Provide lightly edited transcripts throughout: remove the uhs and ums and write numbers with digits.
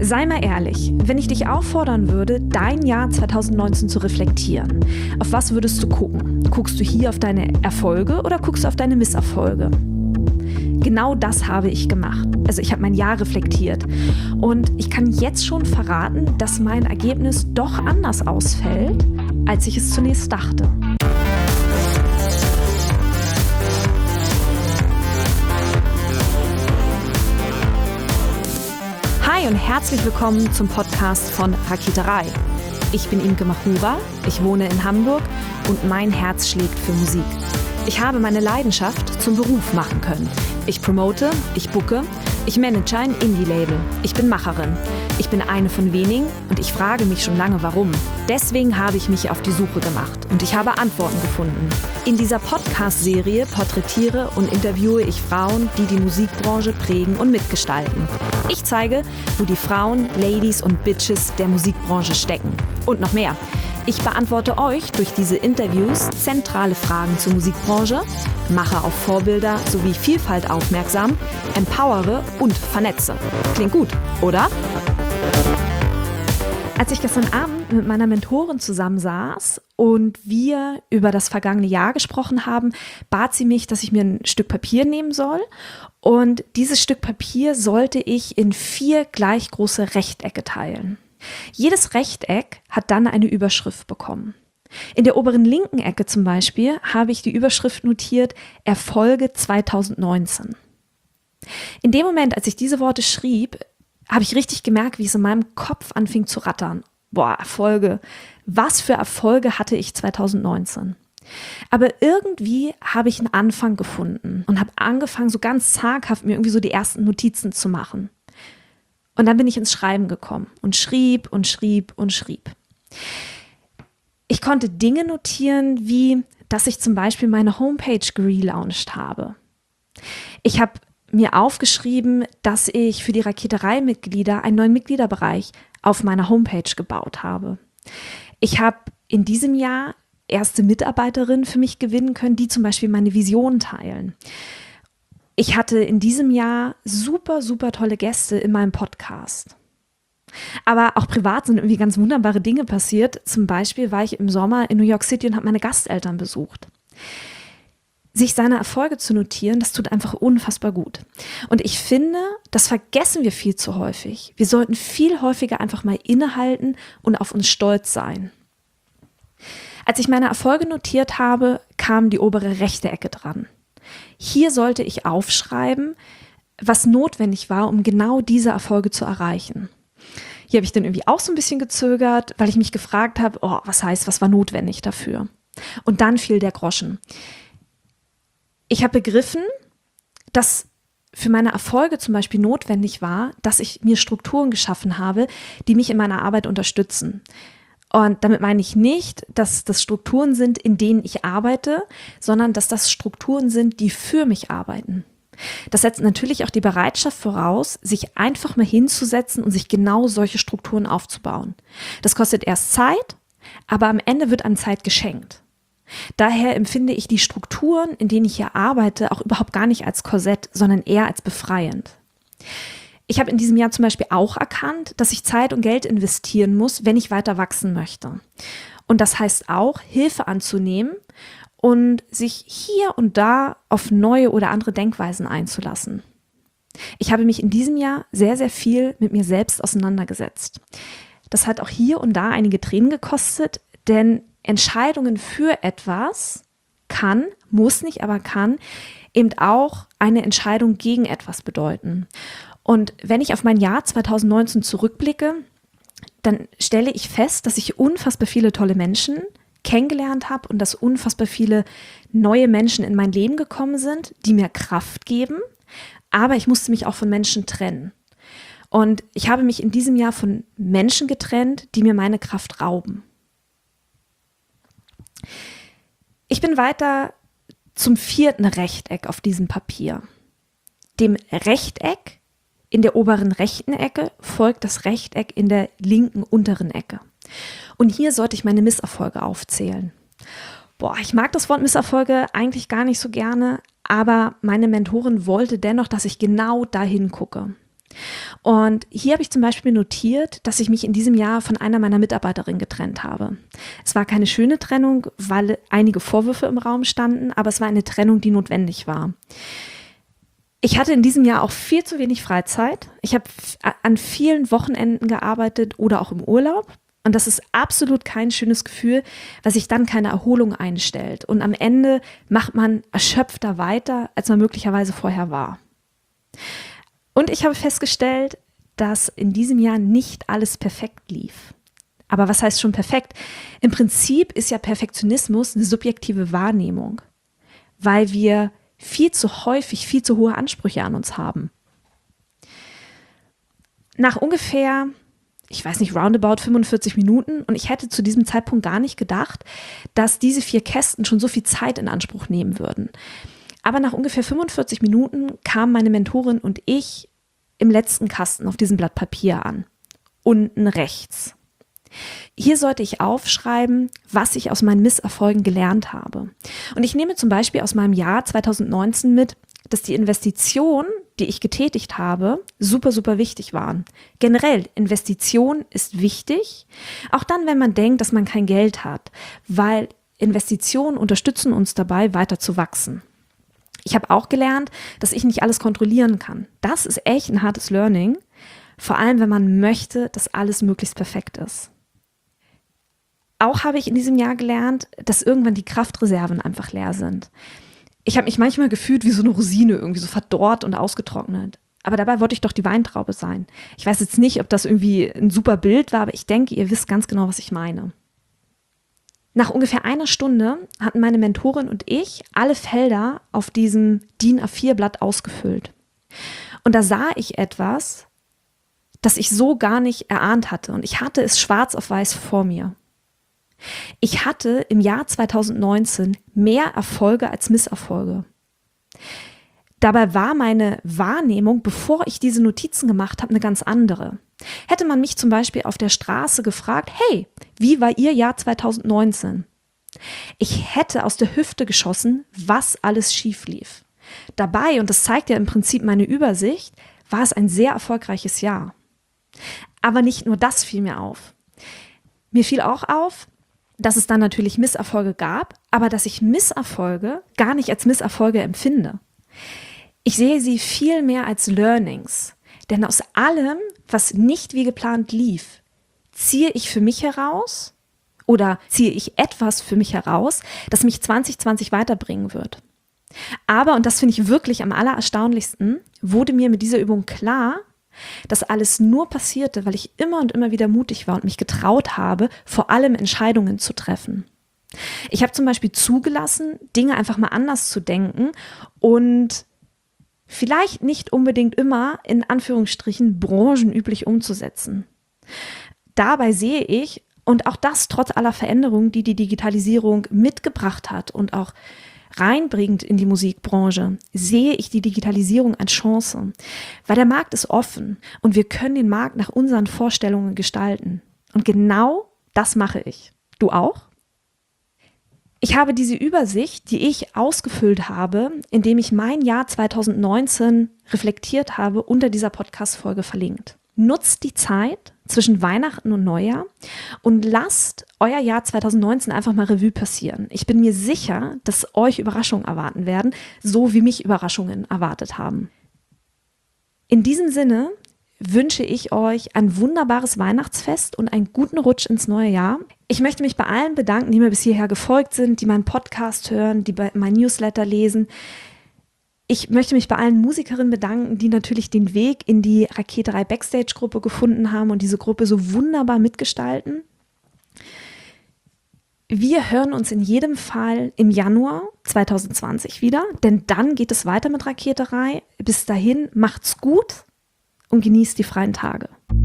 Sei mal ehrlich, wenn ich dich auffordern würde, dein Jahr 2019 zu reflektieren, auf was würdest du gucken? Guckst du hier auf deine Erfolge oder guckst du auf deine Misserfolge? Genau das habe ich gemacht. Also ich habe mein Jahr reflektiert. Und ich kann jetzt schon verraten, dass mein Ergebnis doch anders ausfällt, als ich es zunächst dachte. Hi und herzlich willkommen zum Podcast von Raketerei. Ich bin Imke Machura, ich wohne in Hamburg und mein Herz schlägt für Musik. Ich habe meine Leidenschaft zum Beruf machen können. Ich promote, ich booke, ich manage ein Indie-Label. Ich bin Macherin. Ich bin eine von wenigen und ich frage mich schon lange, warum. Deswegen habe ich mich auf die Suche gemacht und ich habe Antworten gefunden. In dieser Podcast-Serie porträtiere und interviewe ich Frauen, die die Musikbranche prägen und mitgestalten. Ich zeige, wo die Frauen, Ladies und Bitches der Musikbranche stecken. Und noch mehr. Ich beantworte euch durch diese Interviews zentrale Fragen zur Musikbranche, mache auf Vorbilder sowie Vielfalt aufmerksam, empowere und vernetze. Klingt gut, oder? Als ich gestern Abend mit meiner Mentorin zusammensaß und wir über das vergangene Jahr gesprochen haben, bat sie mich, dass ich mir ein Stück Papier nehmen soll. Und dieses Stück Papier sollte ich in 4 gleich große Rechtecke teilen. Jedes Rechteck hat dann eine Überschrift bekommen. In der oberen linken Ecke zum Beispiel habe ich die Überschrift notiert: Erfolge 2019. In dem Moment, als ich diese Worte schrieb, habe ich richtig gemerkt, wie es in meinem Kopf anfing zu rattern. Boah, Erfolge. Was für Erfolge hatte ich 2019? Aber irgendwie habe ich einen Anfang gefunden und habe angefangen, so ganz zaghaft mir irgendwie so die ersten Notizen zu machen. Und dann bin ich ins Schreiben gekommen und schrieb und schrieb und schrieb. Ich konnte Dinge notieren, wie, dass ich zum Beispiel meine Homepage gelauncht habe. Ich habe mir aufgeschrieben, dass ich für die Raketerei-Mitglieder einen neuen Mitgliederbereich auf meiner Homepage gebaut habe. Ich habe in diesem Jahr erste Mitarbeiterinnen für mich gewinnen können, die zum Beispiel meine Vision teilen. Ich hatte in diesem Jahr super, super tolle Gäste in meinem Podcast. Aber auch privat sind irgendwie ganz wunderbare Dinge passiert. Zum Beispiel war ich im Sommer in New York City und habe meine Gasteltern besucht. Sich seine Erfolge zu notieren, das tut einfach unfassbar gut. Und ich finde, das vergessen wir viel zu häufig. Wir sollten viel häufiger einfach mal innehalten und auf uns stolz sein. Als ich meine Erfolge notiert habe, kam die obere rechte Ecke dran. Hier sollte ich aufschreiben, was notwendig war, um genau diese Erfolge zu erreichen. Hier habe ich dann irgendwie auch so ein bisschen gezögert, weil ich mich gefragt habe, was war notwendig dafür? Und dann fiel der Groschen. Ich habe begriffen, dass für meine Erfolge zum Beispiel notwendig war, dass ich mir Strukturen geschaffen habe, die mich in meiner Arbeit unterstützen. Und damit meine ich nicht, dass das Strukturen sind, in denen ich arbeite, sondern dass das Strukturen sind, die für mich arbeiten. Das setzt natürlich auch die Bereitschaft voraus, sich einfach mal hinzusetzen und sich genau solche Strukturen aufzubauen. Das kostet erst Zeit, aber am Ende wird einem Zeit geschenkt. Daher empfinde ich die Strukturen, in denen ich hier arbeite, auch überhaupt gar nicht als Korsett, sondern eher als befreiend. Ich habe in diesem Jahr zum Beispiel auch erkannt, dass ich Zeit und Geld investieren muss, wenn ich weiter wachsen möchte. Und das heißt auch, Hilfe anzunehmen und sich hier und da auf neue oder andere Denkweisen einzulassen. Ich habe mich in diesem Jahr sehr, sehr viel mit mir selbst auseinandergesetzt. Das hat auch hier und da einige Tränen gekostet, denn Entscheidungen für etwas kann, muss nicht, aber kann eben auch eine Entscheidung gegen etwas bedeuten. Und wenn ich auf mein Jahr 2019 zurückblicke, dann stelle ich fest, dass ich unfassbar viele tolle Menschen kennengelernt habe und dass unfassbar viele neue Menschen in mein Leben gekommen sind, die mir Kraft geben. Aber ich musste mich auch von Menschen trennen. Und ich habe mich in diesem Jahr von Menschen getrennt, die mir meine Kraft rauben. Ich bin weiter zum 4. Rechteck auf diesem Papier. Dem Rechteck in der oberen rechten Ecke folgt das Rechteck in der linken unteren Ecke. Und hier sollte ich meine Misserfolge aufzählen. Ich mag das Wort Misserfolge eigentlich gar nicht so gerne, aber meine Mentorin wollte dennoch, dass ich genau dahin gucke. Und hier habe ich zum Beispiel notiert, dass ich mich in diesem Jahr von einer meiner Mitarbeiterinnen getrennt habe. Es war keine schöne Trennung, weil einige Vorwürfe im Raum standen, aber es war eine Trennung, die notwendig war. Ich hatte in diesem Jahr auch viel zu wenig Freizeit. Ich habe an vielen Wochenenden gearbeitet oder auch im Urlaub. Und das ist absolut kein schönes Gefühl, weil sich dann keine Erholung einstellt. Und am Ende macht man erschöpfter weiter, als man möglicherweise vorher war. Und ich habe festgestellt, dass in diesem Jahr nicht alles perfekt lief. Aber was heißt schon perfekt? Im Prinzip ist ja Perfektionismus eine subjektive Wahrnehmung, weil wir viel zu häufig, viel zu hohe Ansprüche an uns haben. Nach ungefähr, ich weiß nicht, roundabout 45 Minuten, und ich hätte zu diesem Zeitpunkt gar nicht gedacht, dass diese 4 Kästen schon so viel Zeit in Anspruch nehmen würden. Aber nach ungefähr 45 Minuten kamen meine Mentorin und ich im letzten Kasten auf diesem Blatt Papier an, unten rechts. Hier sollte ich aufschreiben, was ich aus meinen Misserfolgen gelernt habe. Und ich nehme zum Beispiel aus meinem Jahr 2019 mit, dass die Investitionen, die ich getätigt habe, super, super wichtig waren. Generell, Investition ist wichtig, auch dann, wenn man denkt, dass man kein Geld hat, weil Investitionen unterstützen uns dabei, weiter zu wachsen. Ich habe auch gelernt, dass ich nicht alles kontrollieren kann. Das ist echt ein hartes Learning, vor allem, wenn man möchte, dass alles möglichst perfekt ist. Auch habe ich in diesem Jahr gelernt, dass irgendwann die Kraftreserven einfach leer sind. Ich habe mich manchmal gefühlt wie so eine Rosine, irgendwie so verdorrt und ausgetrocknet. Aber dabei wollte ich doch die Weintraube sein. Ich weiß jetzt nicht, ob das irgendwie ein super Bild war, aber ich denke, ihr wisst ganz genau, was ich meine. Nach ungefähr einer Stunde hatten meine Mentorin und ich alle Felder auf diesem DIN A4-Blatt ausgefüllt. Und da sah ich etwas, das ich so gar nicht erahnt hatte. Und ich hatte es schwarz auf weiß vor mir. Ich hatte im Jahr 2019 mehr Erfolge als Misserfolge. Dabei war meine Wahrnehmung, bevor ich diese Notizen gemacht habe, eine ganz andere. Hätte man mich zum Beispiel auf der Straße gefragt, hey, wie war Ihr Jahr 2019? Ich hätte aus der Hüfte geschossen, was alles schief lief. Dabei, und das zeigt ja im Prinzip meine Übersicht, war es ein sehr erfolgreiches Jahr. Aber nicht nur das fiel mir auf. Mir fiel auch auf, dass es dann natürlich Misserfolge gab, aber dass ich Misserfolge gar nicht als Misserfolge empfinde. Ich sehe sie viel mehr als Learnings, denn aus allem, was nicht wie geplant lief, ziehe ich für mich heraus oder ziehe ich etwas für mich heraus, das mich 2020 weiterbringen wird. Aber, und das finde ich wirklich am allererstaunlichsten, wurde mir mit dieser Übung klar, dass alles nur passierte, weil ich immer und immer wieder mutig war und mich getraut habe, vor allem Entscheidungen zu treffen. Ich habe zum Beispiel zugelassen, Dinge einfach mal anders zu denken und vielleicht nicht unbedingt immer in Anführungsstrichen branchenüblich umzusetzen. Dabei sehe ich, und auch das trotz aller Veränderungen, die die Digitalisierung mitgebracht hat und auch reinbringt in die Musikbranche, sehe ich die Digitalisierung als Chance, weil der Markt ist offen und wir können den Markt nach unseren Vorstellungen gestalten. Und genau das mache ich. Du auch? Ich habe diese Übersicht, die ich ausgefüllt habe, indem ich mein Jahr 2019 reflektiert habe, unter dieser Podcast-Folge verlinkt. Nutzt die Zeit zwischen Weihnachten und Neujahr und lasst euer Jahr 2019 einfach mal Revue passieren. Ich bin mir sicher, dass euch Überraschungen erwarten werden, so wie mich Überraschungen erwartet haben. In diesem Sinne wünsche ich euch ein wunderbares Weihnachtsfest und einen guten Rutsch ins neue Jahr. Ich möchte mich bei allen bedanken, die mir bis hierher gefolgt sind, die meinen Podcast hören, die mein Newsletter lesen. Ich möchte mich bei allen Musikerinnen bedanken, die natürlich den Weg in die Raketerei Backstage-Gruppe gefunden haben und diese Gruppe so wunderbar mitgestalten. Wir hören uns in jedem Fall im Januar 2020 wieder, denn dann geht es weiter mit Raketerei. Bis dahin, macht's gut und genießt die freien Tage.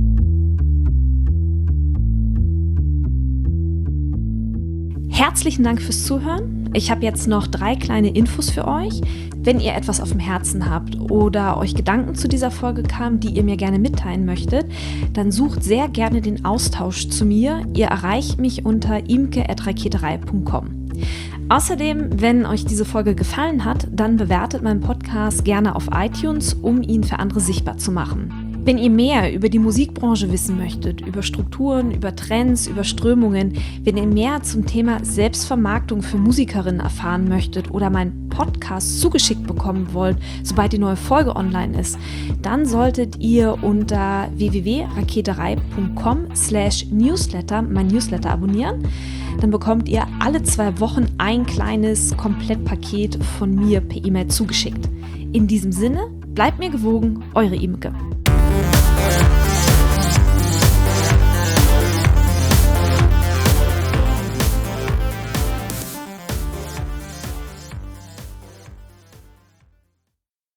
Herzlichen Dank fürs Zuhören. Ich habe jetzt noch 3 kleine Infos für euch. Wenn ihr etwas auf dem Herzen habt oder euch Gedanken zu dieser Folge kamen, die ihr mir gerne mitteilen möchtet, dann sucht sehr gerne den Austausch zu mir. Ihr erreicht mich unter imke@raketerei.com. Außerdem, wenn euch diese Folge gefallen hat, dann bewertet meinen Podcast gerne auf iTunes, um ihn für andere sichtbar zu machen. Wenn ihr mehr über die Musikbranche wissen möchtet, über Strukturen, über Trends, über Strömungen, wenn ihr mehr zum Thema Selbstvermarktung für Musikerinnen erfahren möchtet oder meinen Podcast zugeschickt bekommen wollt, sobald die neue Folge online ist, dann solltet ihr unter www.raketerei.com/newsletter mein Newsletter abonnieren. Dann bekommt ihr alle 2 Wochen ein kleines Komplettpaket von mir per E-Mail zugeschickt. In diesem Sinne, bleibt mir gewogen, eure Imke.